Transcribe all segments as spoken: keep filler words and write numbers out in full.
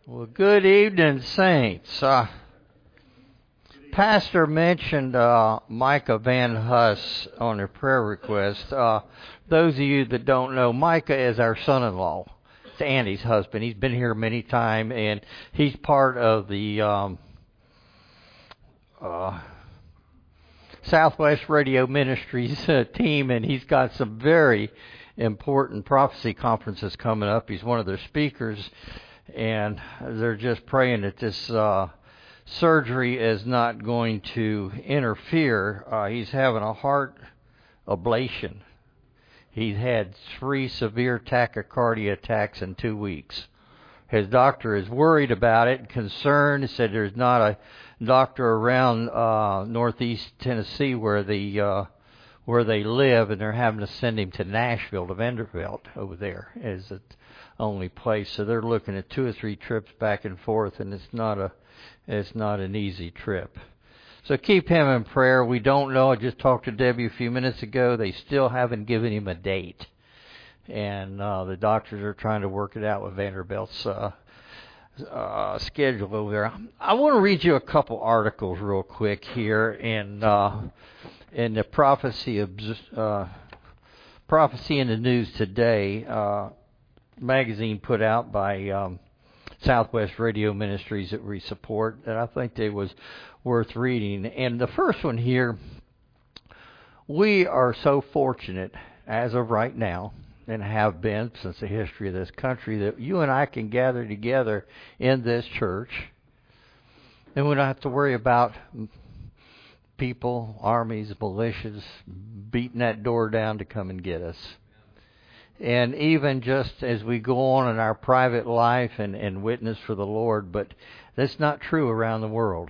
Well, good evening, saints. Uh, Pastor mentioned uh, Micah Van Huss on a prayer request. Uh, those of you that don't know, Micah is our son-in-law. It's Andy's husband. He's been here many times, and he's part of the um, uh, Southwest Radio Ministries uh, team, and he's got some very important prophecy conferences coming up. He's one of their speakers, and they're just praying that this uh, surgery is not going to interfere. Uh, he's having a heart ablation. He's had three severe tachycardia attacks in two weeks. His doctor is worried about it, concerned. He said there's not a doctor around uh, northeast Tennessee where the uh, where they live, and they're having to send him to Nashville, to Vanderbilt over there is the only place. So they're looking at two or three trips back and forth, and it's not a it's not an easy trip. So keep him in prayer. We don't know. I just talked to Debbie a few minutes ago. They still haven't given him a date, and uh, the doctors are trying to work it out with Vanderbilt's uh, uh, schedule over there. I want to read you a couple articles real quick here in uh, in the prophecy of uh, prophecy in the news today uh, magazine put out by um, Southwest Radio Ministries that we support, and I think they was worth reading. And the first one here, we are so fortunate as of right now, and have been since the history of this country, that you and I can gather together in this church, and we don't have to worry about people, armies, militias beating that door down to come and get us. And even just as we go on in our private life and, and witness for the Lord, but that's not true around the world.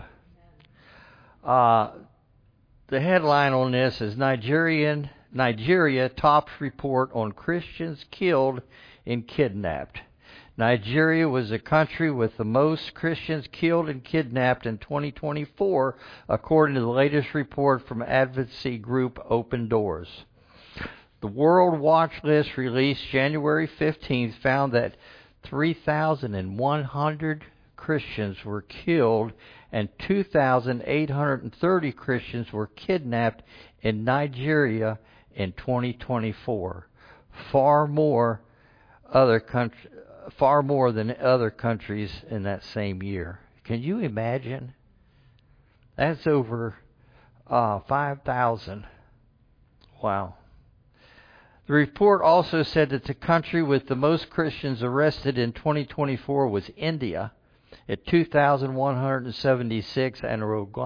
Uh, the headline on this is Nigerian Nigeria tops report on Christians killed and kidnapped. Nigeria was the country with the most Christians killed and kidnapped in twenty twenty-four, according to the latest report from advocacy group Open Doors. The World Watch List released January fifteenth found that three thousand one hundred Christians were killed and two thousand eight hundred thirty Christians were kidnapped in Nigeria in twenty twenty-four. Far more other country, far more than other countries in that same year. Can you imagine? That's over uh, five thousand. Wow. The report also said that the country with the most Christians arrested in twenty twenty-four was India at two thousand one hundred seventy-six, and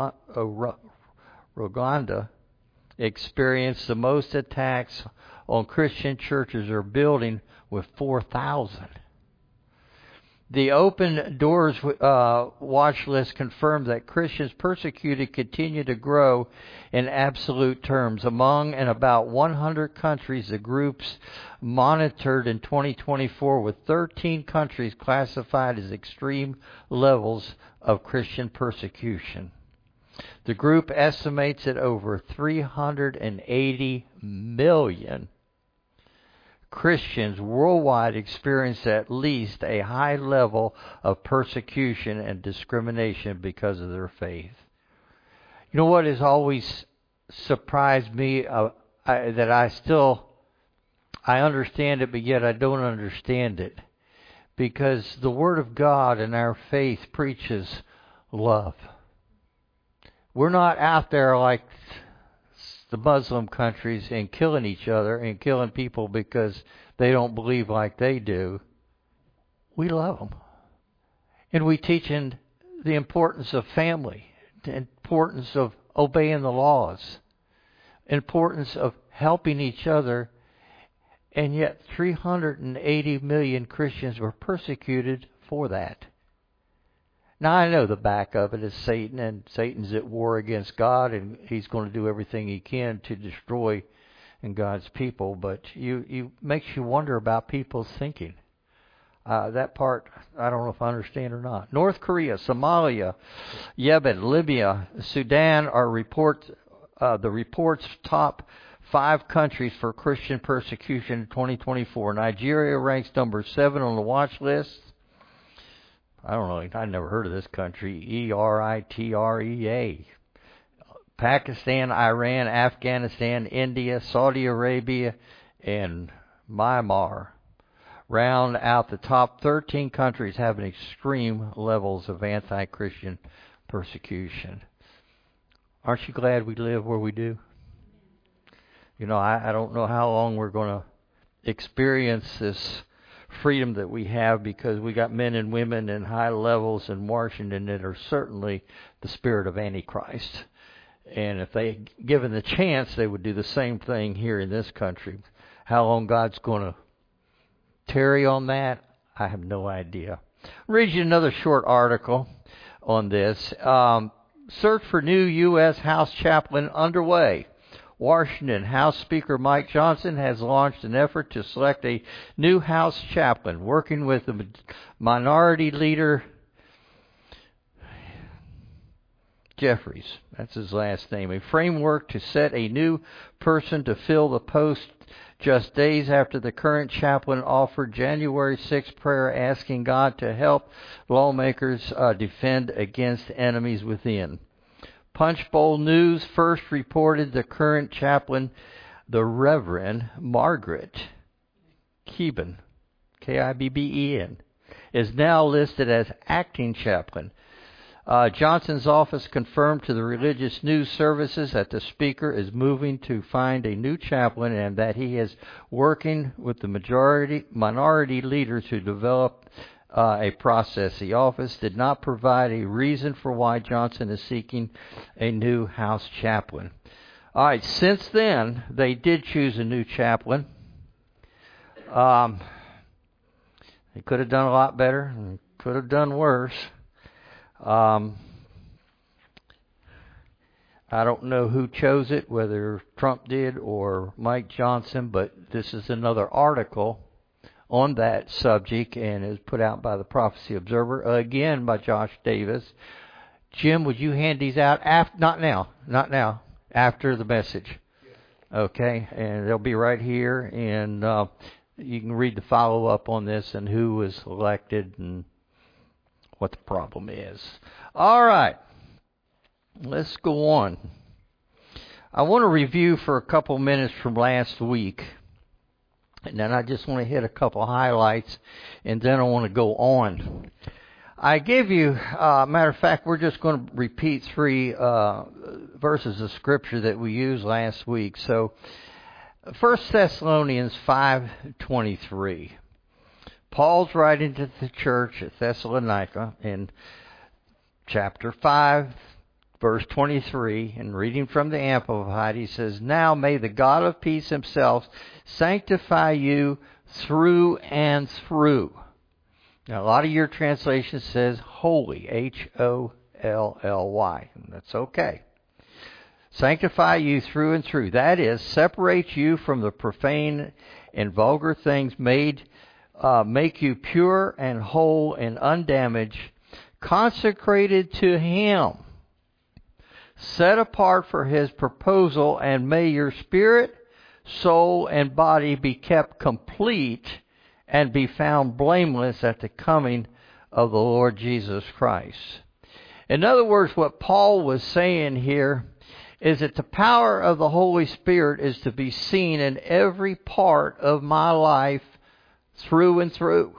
Rwanda experienced the most attacks on Christian churches or buildings with four thousand. The Open Doors uh, watch list confirmed that Christians persecuted continue to grow in absolute terms. Among and about one hundred countries, the groups monitored in twenty twenty-four, with thirteen countries classified as extreme levels of Christian persecution. The group estimates that over three hundred eighty million Christians worldwide experience at least a high level of persecution and discrimination because of their faith. You know what has always surprised me, uh, I, that I still, I understand it, but yet I don't understand it. Because the Word of God and our faith preaches love. We're not out there like the Muslim countries and killing each other and killing people because they don't believe like they do. We love them. And we teach in the importance of family, the importance of obeying the laws, importance of helping each other, and yet three hundred eighty million Christians were persecuted for that. Now, I know the back of it is Satan, and Satan's at war against God, and he's going to do everything he can to destroy God's people, but you, you makes you wonder about people's thinking. Uh, that part, I don't know if I understand or not. North Korea, Somalia, Yemen, Libya, Sudan are report, uh, the report's top five countries for Christian persecution in twenty twenty-four. Nigeria ranks number seven on the watch list. I don't know, I never heard of this country, E R I T R E A. Pakistan, Iran, Afghanistan, India, Saudi Arabia, and Myanmar round out the top thirteen countries having extreme levels of anti-Christian persecution. Aren't you glad we live where we do? You know, I, I don't know how long we're going to experience this freedom that we have, because we got men and women in high levels in Washington that are certainly the spirit of Antichrist. And if they given the chance, they would do the same thing here in this country. How long God's going to tarry on that, I have no idea. I'll read you another short article on this. Um, search for new U S House chaplain underway. Washington House Speaker Mike Johnson has launched an effort to select a new House chaplain, working with the minority leader Jeffries. That's his last name. A framework to set a new person to fill the post just days after the current chaplain offered January sixth prayer asking God to help lawmakers uh, defend against enemies within. Punchbowl News first reported the current chaplain, the Reverend Margaret Kibben, K I B B E N, is now listed as acting chaplain. Uh, Johnson's office confirmed to the Religious News Services that the Speaker is moving to find a new chaplain and that he is working with the majority minority leader to develop uh, a process. The office did not provide a reason for why Johnson is seeking a new House chaplain. All right, since then, they did choose a new chaplain. Um, they could have done a lot better and could have done worse. Um, I don't know who chose it, whether Trump did or Mike Johnson, but this is another article on that subject and is put out by the Prophecy Observer, again by Josh Davis. Jim, would you hand these out? After, not now, not now, after the message. Okay, and they'll be right here, and uh, you can read the follow-up on this and who was elected and what the problem is. All right, let's go on. I want to review for a couple minutes from last week, and then I just want to hit a couple highlights, and then I want to go on. I gave you, uh, matter of fact, we're just going to repeat three uh, verses of Scripture that we used last week. So, First Thessalonians five twenty-three. Paul's writing to the church at Thessalonica in chapter five, verse twenty-three, and reading from the Amplified, he says, "Now may the God of peace himself sanctify you through and through." Now, a lot of your translation says holy, H O L L Y, and that's okay. Sanctify you through and through. That is, separate you from the profane and vulgar things, made uh, make you pure and whole and undamaged, consecrated to Him, set apart for His proposal, and may your spirit, soul, and body be kept complete and be found blameless at the coming of the Lord Jesus Christ. In other words, what Paul was saying here is that the power of the Holy Spirit is to be seen in every part of my life through and through.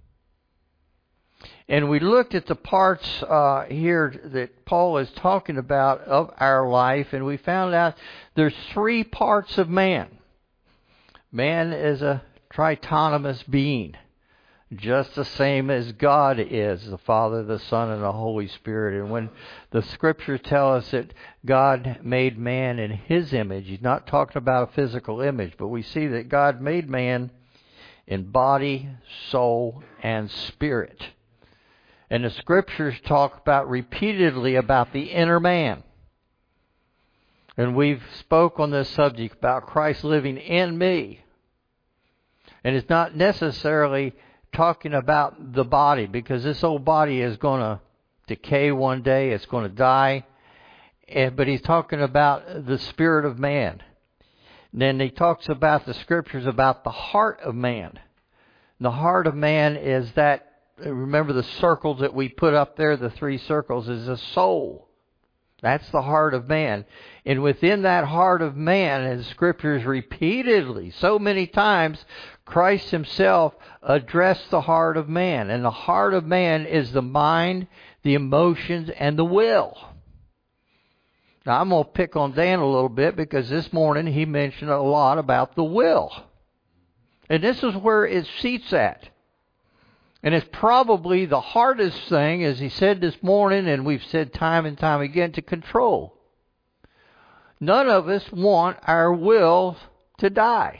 And we looked at the parts uh, here that Paul is talking about of our life, and we found out there's three parts of man. Man is a tritonomous being, just the same as God is, the Father, the Son, and the Holy Spirit. And when the Scriptures tell us that God made man in His image, He's not talking about a physical image, but we see that God made man in body, soul, and spirit. And the Scriptures talk about repeatedly about the inner man. And we've spoke on this subject about Christ living in me. And it's not necessarily talking about the body, because this old body is going to decay one day, it's going to die. And, but he's talking about the spirit of man. And then he talks about the Scriptures about the heart of man. And the heart of man is that remember the circles that we put up there, the three circles, is a soul. That's the heart of man. And within that heart of man, as Scriptures repeatedly, so many times, Christ Himself addressed the heart of man. And the heart of man is the mind, the emotions, and the will. Now, I'm going to pick on Dan a little bit because this morning he mentioned a lot about the will. And this is where it seats at. And it's probably the hardest thing, as he said this morning, and we've said time and time again, to control. None of us want our will to die.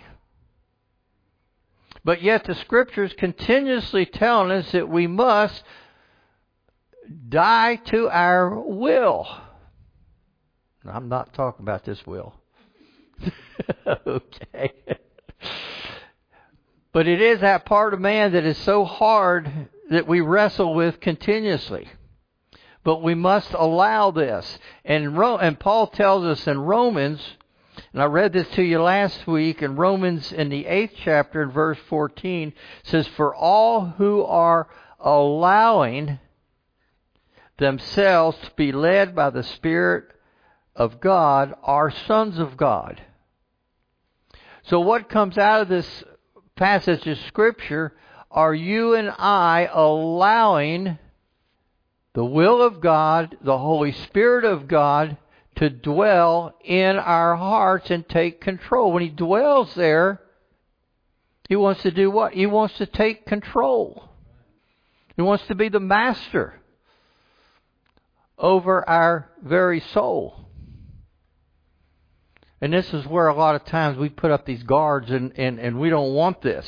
But yet the Scriptures continuously telling us that we must die to our will. I'm not talking about this will. Okay. But it is that part of man that is so hard that we wrestle with continuously. But we must allow this. And, Ro- and Paul tells us in Romans, and I read this to you last week, in Romans in the eighth chapter in verse fourteen, says, "For all who are allowing themselves to be led by the Spirit of God are sons of God." So what comes out of this passage of Scripture, are you and I allowing the will of God, the Holy Spirit of God, to dwell in our hearts and take control? When He dwells there, He wants to do what? He wants to take control. He wants to be the master over our very soul. And this is where a lot of times we put up these guards and, and, and we don't want this.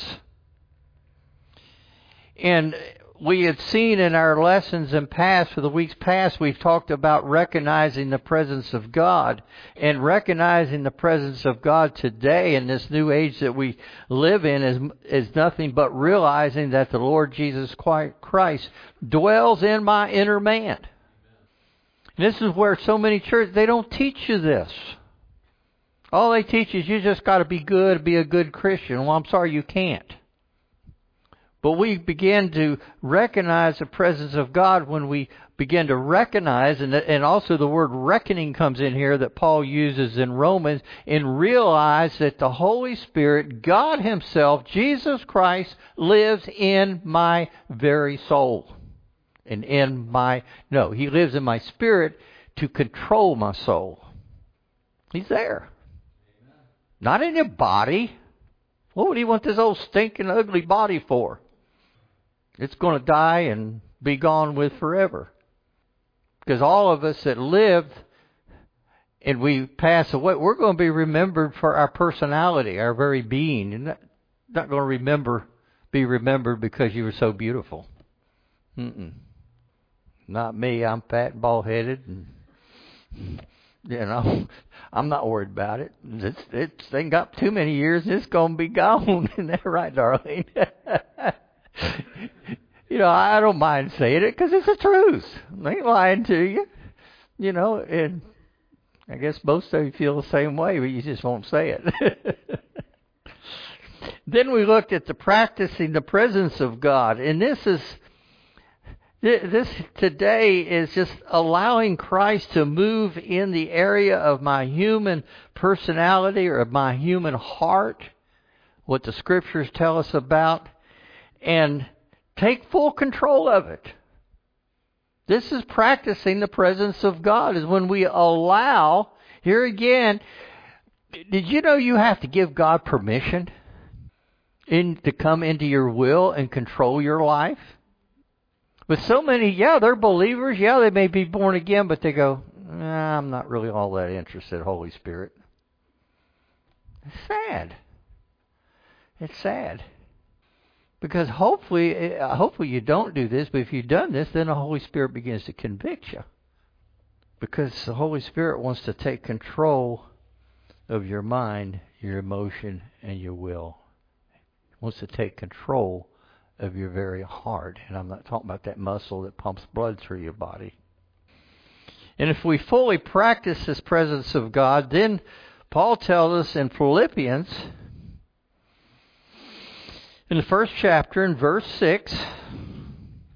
And we had seen in our lessons in past, for the weeks past, we've talked about recognizing the presence of God. And recognizing the presence of God today in this new age that we live in is, is nothing but realizing that the Lord Jesus Christ dwells in my inner man. And this is where so many churches, they don't teach you this. All they teach is you just got to be good, be a good Christian. Well, I'm sorry, you can't. But we begin to recognize the presence of God when we begin to recognize, and, and also the word reckoning comes in here that Paul uses in Romans, and realize that the Holy Spirit, God Himself, Jesus Christ, lives in my very soul. And in my, no, He lives in my spirit to control my soul. He's there. Not in your body. What would He want this old stinking ugly body for? It's going to die and be gone with forever. Because all of us that live and we pass away, we're going to be remembered for our personality, our very being. You're not, not going to remember, be remembered because you were so beautiful. Mm-mm. Not me. I'm fat and bald-headed and... You know, I'm not worried about it. It's, it's, they ain't got too many years, and it's going to be gone. Isn't that right, darling? You know, I don't mind saying it because it's the truth. I ain't lying to you. You know, and I guess most of you feel the same way, but you just won't say it. Then we looked at the practicing the presence of God, and this is... This today is just allowing Christ to move in the area of my human personality or of my human heart, what the Scriptures tell us about, and take full control of it. This is practicing the presence of God, is when we allow, here again, did you know you have to give God permission in, to come into your will and control your life? But so many, yeah, they're believers. Yeah, they may be born again, but they go, nah, I'm not really all that interested, Holy Spirit. It's sad. It's sad. Because hopefully, hopefully you don't do this, but if you've done this, then the Holy Spirit begins to convict you. Because the Holy Spirit wants to take control of your mind, your emotion, and your will. He wants to take control of your very heart. And I'm not talking about that muscle that pumps blood through your body. And if we fully practice this presence of God, then Paul tells us in Philippians, in the first chapter, in verse six,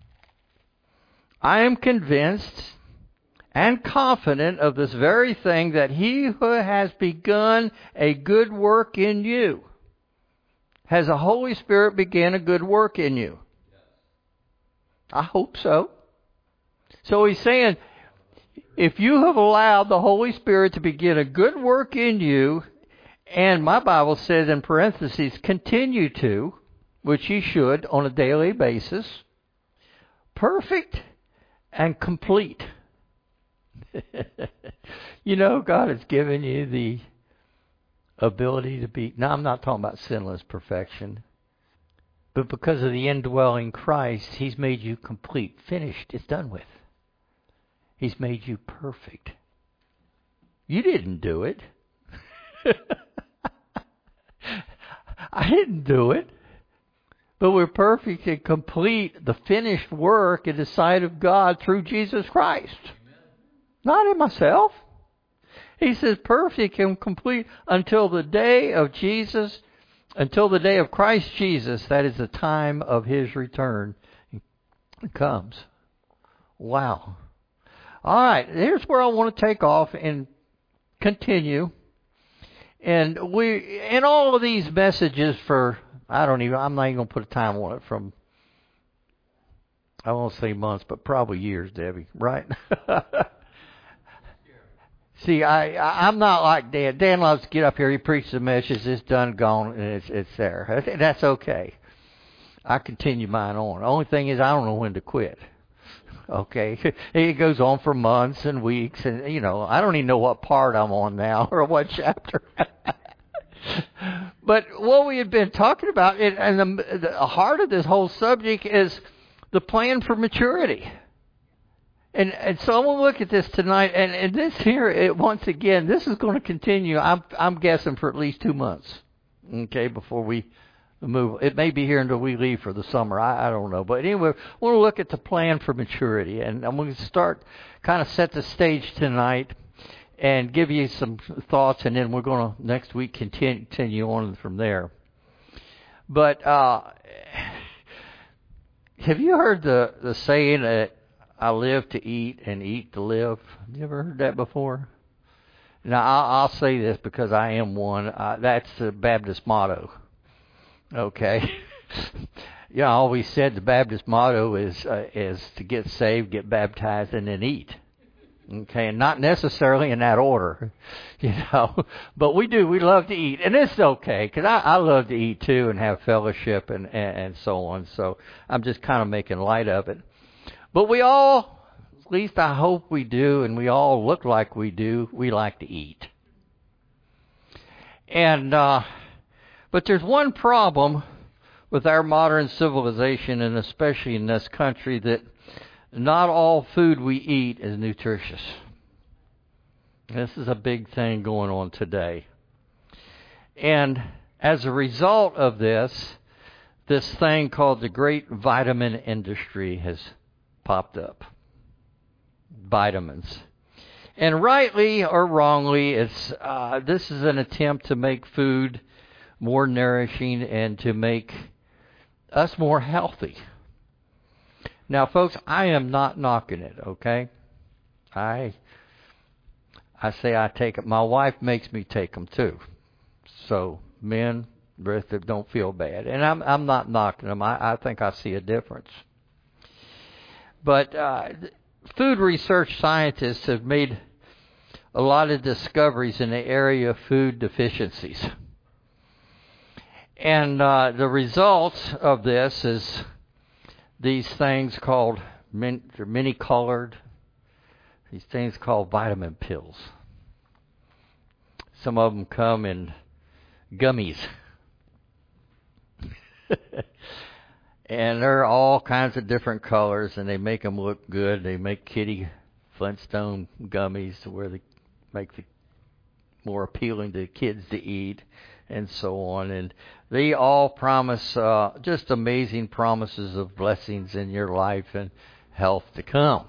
I am convinced and confident of this very thing, that he who has begun a good work in you, has the Holy Spirit began a good work in you? I hope so. So he's saying, if you have allowed the Holy Spirit to begin a good work in you, and my Bible says in parentheses, continue to, which he should on a daily basis, perfect and complete. You know, God has given you the ability to be, now I'm not talking about sinless perfection, but because of the indwelling Christ, he's made you complete, finished, it's done with. He's made you perfect. You didn't do it. I didn't do it. But we're perfect and complete, the finished work in the sight of God through Jesus Christ. Amen. Not in myself. He says perfect and complete until the day of Jesus, until the day of Christ Jesus, that is the time of his return, comes. Wow. All right, here's where I want to take off and continue. And we, in all of these messages for, I don't even, I'm not even going to put a time on it, from, I won't say months, but probably years, Debbie, right? See, I, I, I'm not like Dan. Dan loves to get up here, he preaches a message, it's done, gone, and it's, it's there. That's okay. I continue mine on. The only thing is, I don't know when to quit. Okay, it goes on for months and weeks, and you know, I don't even know what part I'm on now or what chapter. But what we had been talking about, and the, the heart of this whole subject is the plan for maturity. And and so I want to look at this tonight, and, and this here, it, once again, this is going to continue. I'm I'm guessing for at least two months. Okay, before we move. It may be here until we leave for the summer. I, I don't know. But anyway, we'll look at the plan for maturity. And I'm going to start, kind of set the stage tonight and give you some thoughts. And then we're going to, next week, continue, continue on from there. But uh, have you heard the, the saying that I live to eat and eat to live? Have you ever heard that before? Now, I'll, I'll say this because I am one. Uh, that's the Baptist motto. Okay. Yeah, I always said the Baptist motto is uh, is to get saved, get baptized, and then eat. Okay, and not necessarily in that order, you know. But we do. We love to eat, and it's okay because I, I love to eat too and have fellowship and, and and so on. So I'm just kind of making light of it. But we all, at least I hope we do, and we all look like we do. We like to eat, and. uh But there's one problem with our modern civilization, and especially in this country, that not all food we eat is nutritious. This is a big thing going on today. And as a result of this, this thing called the great vitamin industry has popped up. Vitamins. And rightly or wrongly, it's uh, this is an attempt to make food more nourishing and to make us more healthy. Now, folks, I am not knocking it, okay? I I say I take it. My wife makes me take them too. So, men, don't feel bad. And I'm I'm not knocking them. I, I think I see a difference. But uh, food research scientists have made a lot of discoveries in the area of food deficiencies. And uh, the results of this is these things called, min- they're many-colored, these things called vitamin pills. Some of them come in gummies. And they're all kinds of different colors, and they make them look good. They make Kitty Flintstone gummies to where they make the more appealing to kids to eat, and so on. And they all promise uh, just amazing promises of blessings in your life and health to come.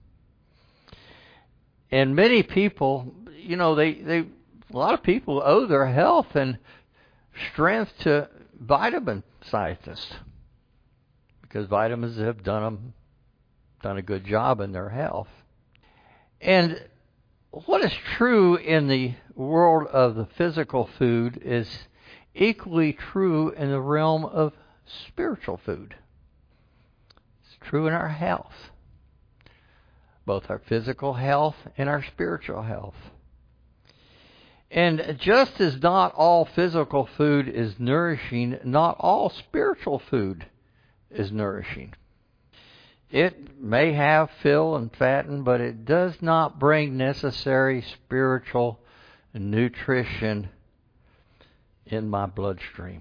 And many people, you know, they, they a lot of people owe their health and strength to vitamin scientists, because vitamins have done them done a good job in their health. And what is true in the world of the physical food is equally true in the realm of spiritual food. It's true in our health, both our physical health and our spiritual health. And just as not all physical food is nourishing, not all spiritual food is nourishing. It may have fill and fatten, but it does not bring necessary spiritual nutrition in my bloodstream.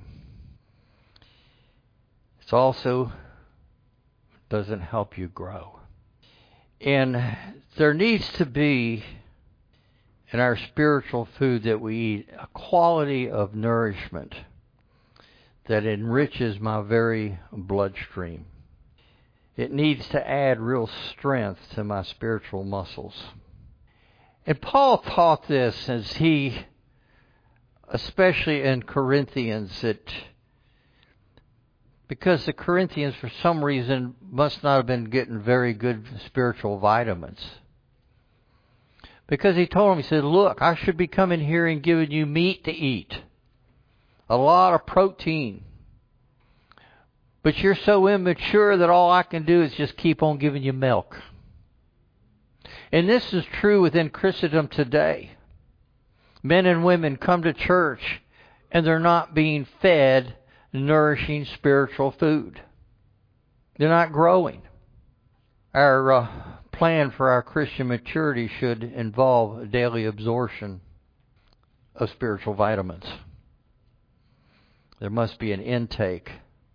It also doesn't help you grow. And there needs to be in our spiritual food that we eat a quality of nourishment that enriches my very bloodstream. It needs to add real strength to my spiritual muscles. And Paul taught this as he, especially in Corinthians, that because the Corinthians for some reason must not have been getting very good spiritual vitamins. Because he told them, he said, look, I should be coming here and giving you meat to eat. A lot of protein. But you're so immature that all I can do is just keep on giving you milk. And this is true within Christendom today. Men and women come to church and they're not being fed nourishing spiritual food. They're not growing. Our uh, plan for our Christian maturity should involve daily absorption of spiritual vitamins. There must be an intake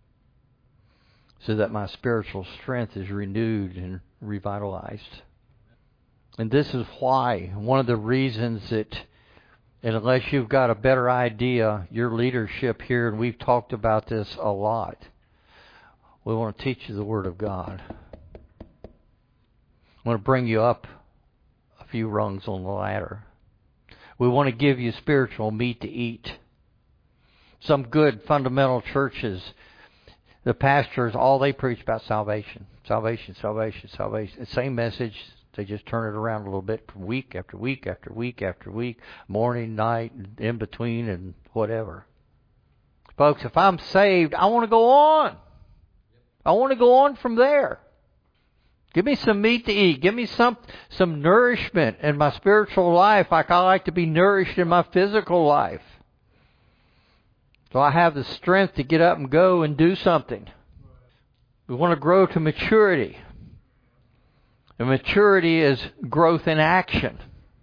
so that my spiritual strength is renewed and revitalized. And this is why, one of the reasons that, unless you've got a better idea, your leadership here, and we've talked about this a lot, we want to teach you the Word of God. I want to bring you up a few rungs on the ladder. We want to give you spiritual meat to eat. Some good fundamental churches, the pastors, all they preach about salvation. Salvation, salvation, salvation. The same message, they just turn it around a little bit from week after week after week after week, morning, night, in between, and whatever. Folks, if I'm saved, I want to go on. I want to go on from there. Give me some meat to eat. Give me some some nourishment in my spiritual life like I like to be nourished in my physical life. So I have the strength to get up and go and do something. We want to grow to maturity. And maturity is growth in action,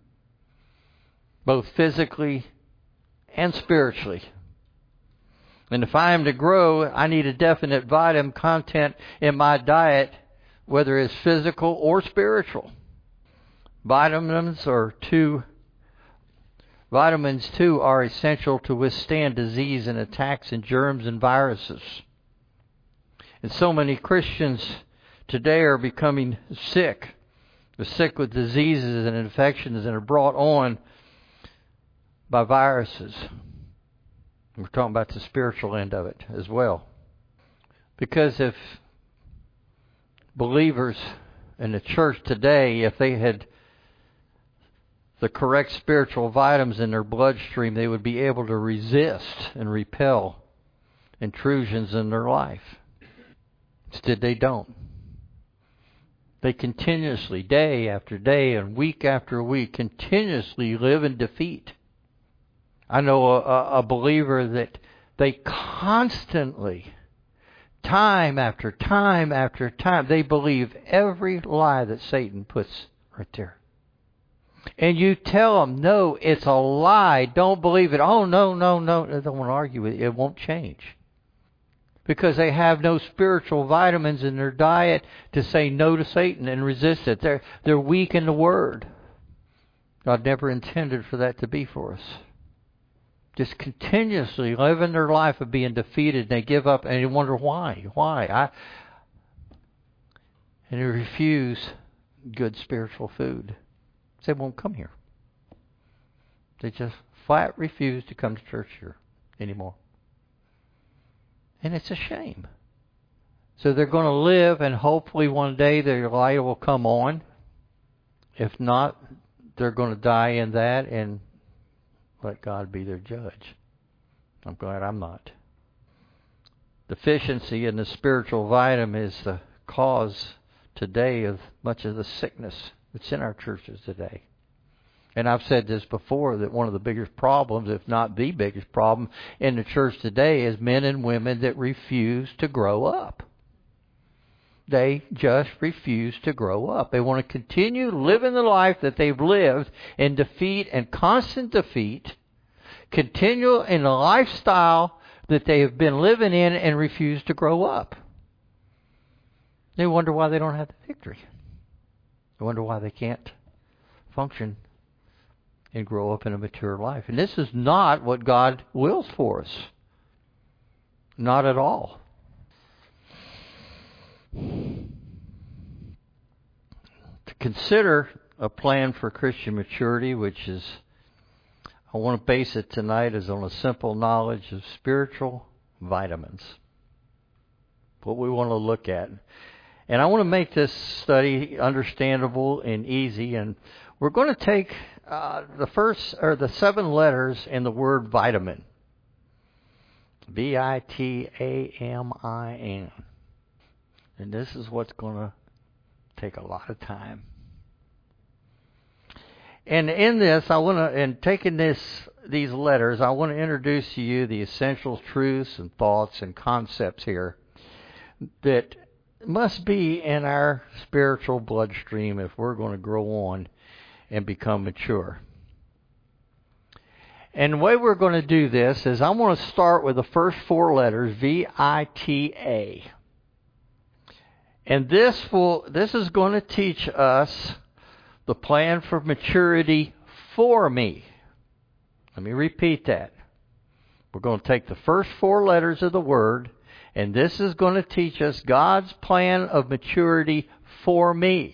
both physically and spiritually. And if I am to grow, I need a definite vitamin content in my diet, whether it's physical or spiritual. Vitamins are too Vitamins, too, are essential to withstand disease and attacks and germs and viruses. And so many Christians today are becoming sick. They're sick with diseases and infections that are brought on by viruses. We're talking about the spiritual end of it as well. Because if believers in the church today, if they had the correct spiritual vitamins in their bloodstream, they would be able to resist and repel intrusions in their life. Instead, they don't. They continuously, day after day and week after week, continuously live in defeat. I know a, a believer that they constantly, time after time after time, they believe every lie that Satan puts right there. And you tell them, no, it's a lie. Don't believe it. Oh, no, no, no. They don't want to argue with it. It won't change. Because they have no spiritual vitamins in their diet to say no to Satan and resist it. They're, they're weak in the Word. God never intended for that to be for us. Just continuously living their life of being defeated, and they give up, and you wonder why. Why? I, and they refuse good spiritual food. They won't come here. They just flat refuse to come to church here anymore. And it's a shame. So they're going to live, and hopefully one day their light will come on. If not, they're going to die in that and let God be their judge. I'm glad I'm not. Deficiency in the spiritual vitamin is the cause today of much of the sickness that's in our churches today. And I've said this before, that one of the biggest problems, if not the biggest problem in the church today, is men and women that refuse to grow up. They just refuse to grow up. They want to continue living the life that they've lived in defeat and constant defeat, continue in the lifestyle that they have been living in and refuse to grow up. They wonder why they don't have the victory. They wonder why they can't function and grow up in a mature life. And this is not what God wills for us. Not at all. To consider a plan for Christian maturity, which is, I want to base it tonight, is on a simple knowledge of spiritual vitamins. What we want to look at. And I want to make this study understandable and easy. And we're going to take uh, the first, or the seven letters in the word vitamin. V I T A M I N. And this is what's going to take a lot of time. And in this, I want to, and taking this, these letters, I want to introduce to you the essential truths and thoughts and concepts here that must be in our spiritual bloodstream if we're going to grow on and become mature. And the way we're going to do this is I'm going to start with the first four letters, V I T A. And this will this is going to teach us the plan for maturity for me. Let me repeat that. We're going to take the first four letters of the word, and this is going to teach us God's plan of maturity for me.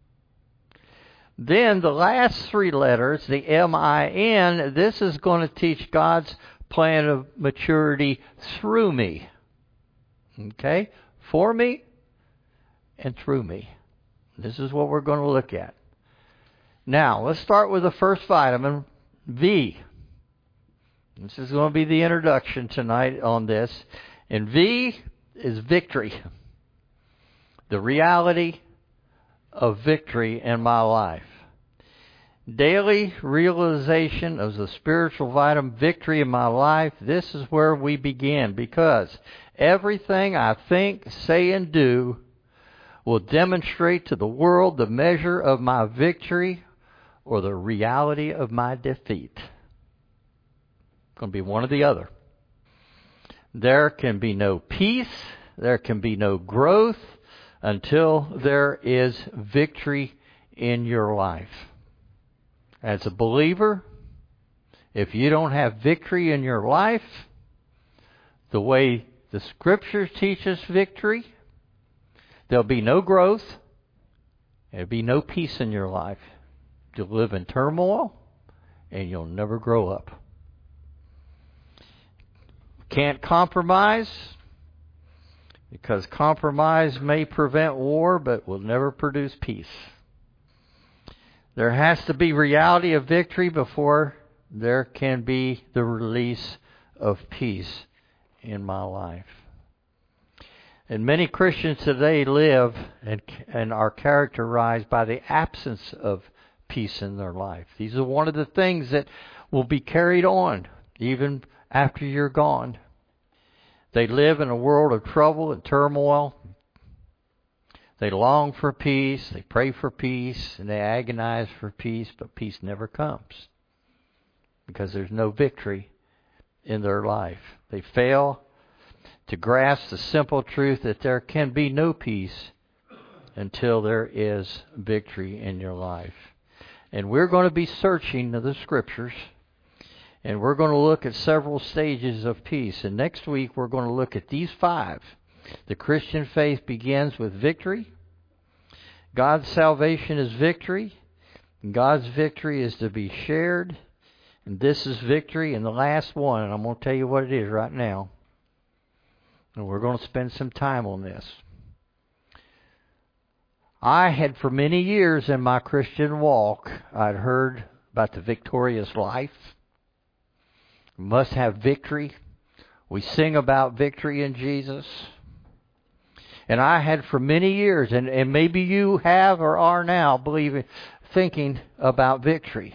Then the last three letters, the M I N, this is going to teach God's plan of maturity through me. Okay? For me and through me. This is what we're going to look at. Now, let's start with the first vitamin, V. This is going to be the introduction tonight on this. And V is victory. The reality of victory in my life. Daily realization of the spiritual vitamin victory in my life. This is where we begin, because everything I think, say, and do will demonstrate to the world the measure of my victory or the reality of my defeat. It's going to be one or the other. There can be no peace, there can be no growth until there is victory in your life. As a believer, if you don't have victory in your life, the way the Scriptures teach us victory, there'll be no growth. There'll be no peace in your life. You'll live in turmoil, and you'll never grow up. Can't compromise, because compromise may prevent war, but will never produce peace. There has to be reality of victory before there can be the release of peace in my life. And many Christians today live and, and are characterized by the absence of peace in their life. These are one of the things that will be carried on even after you're gone. They live in a world of trouble and turmoil. They long for peace, they pray for peace, and they agonize for peace, but peace never comes because there's no victory in their life. They fail to grasp the simple truth that there can be no peace until there is victory in your life. And we're going to be searching the Scriptures, and we're going to look at several stages of peace. And next week we're going to look at these five. The Christian faith begins with victory. God's salvation is victory. And God's victory is to be shared. And this is victory. And the last one, and I'm going to tell you what it is right now. And we're going to spend some time on this. I had for many years in my Christian walk, I'd heard about the victorious life. We must have victory. We sing about victory in Jesus. And I had for many years, and, and maybe you have or are now believing, thinking about victory.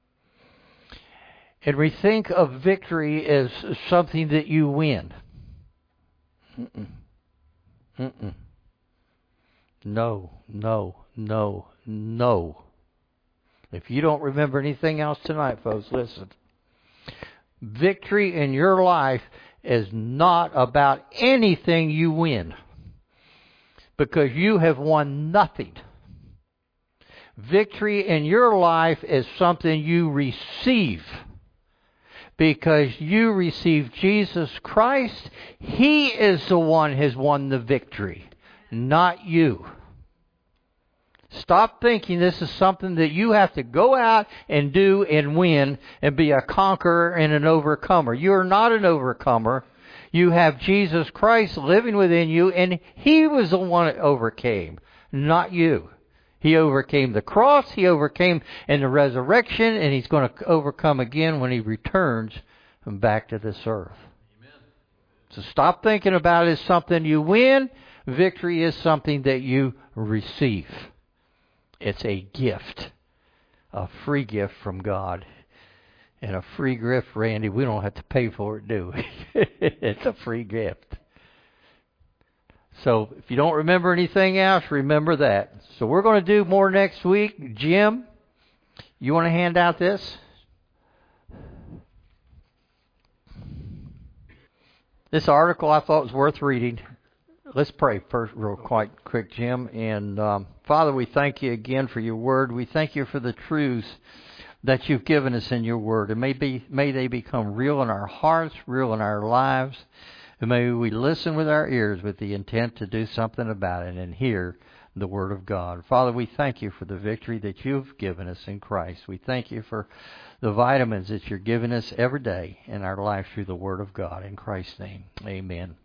And we think of victory as something that you win. Mm-mm. Mm-mm. No, no, no, no. If you don't remember anything else tonight, folks, listen. Victory in your life is not about anything you win, because you have won nothing. Victory in your life is something you receive, because you receive Jesus Christ. He is the one who has won the victory, not you. Stop thinking this is something that you have to go out and do and win and be a conqueror and an overcomer. You are not an overcomer. You have Jesus Christ living within you, and He was the one that overcame, not you. He overcame the cross, He overcame in the resurrection, and He's going to overcome again when He returns back to this earth. Amen. So stop thinking about it as something you win. Victory is something that you receive. It's a gift, a free gift from God. And a free gift, Randy, we don't have to pay for it, do we? It's a free gift. So if you don't remember anything else, remember that. So we're going to do more next week. Jim, you want to hand out this? This article I thought was worth reading. Let's pray first real quite quick, Jim. And um, Father, we thank you again for your word. We thank you for the truths that you've given us in your word. And may, be, may they become real in our hearts, real in our lives. And may we listen with our ears with the intent to do something about it and hear the word of God. Father, we thank you for the victory that you've given us in Christ. We thank you for the vitamins that you're giving us every day in our life through the word of God. In Christ's name, amen.